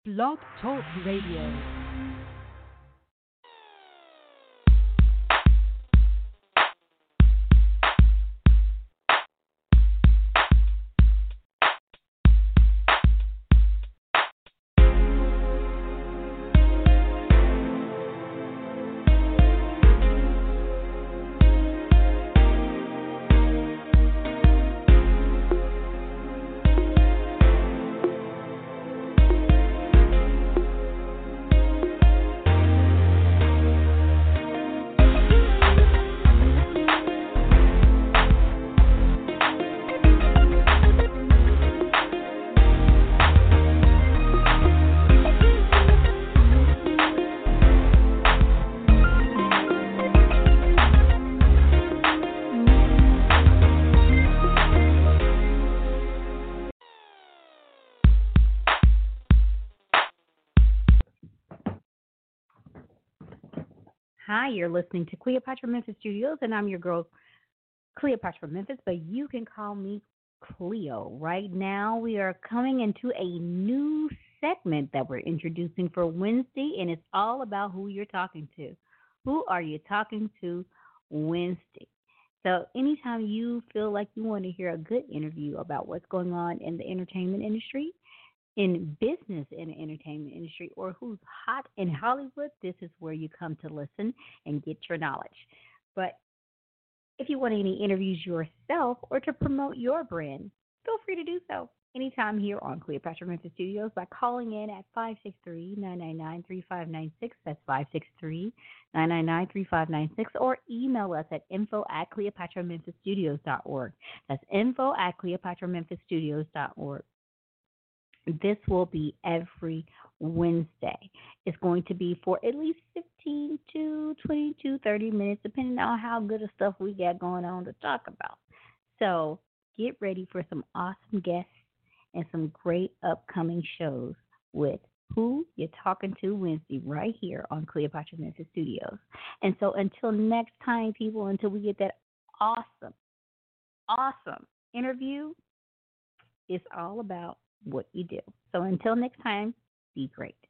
Blog Talk Radio. Hi, you're listening to Cleopatra Memphis Studios, and I'm your girl, Cleopatra Memphis, but you can call me Cleo. Right now, we are coming into a new segment that we're introducing for Wednesday, and it's all about who you're talking to. Who are you talking to Wednesday? So, anytime you feel like you want to hear a good interview about what's going on in the entertainment industry, in business and entertainment industry, or who's hot in Hollywood, this is where you come to listen and get your knowledge. But if you want any interviews yourself or to promote your brand, feel free to do so anytime here on Cleopatra Memphis Studios by calling in at 563-999-3596. That's 563-999-3596. Or email us at info@cleopatramemphisstudios.org. That's info@cleopatramemphisstudios.org. This will be every Wednesday. It's going to be for at least 15 to 22, 30 minutes, depending on how good of stuff we got going on to talk about. So get ready for some awesome guests and some great upcoming shows with Who You're Talking to Wednesday right here on Cleopatra Memphis Studios. And so until next time, people, until we get that awesome, awesome interview, it's all about what you do. So until next time, be great.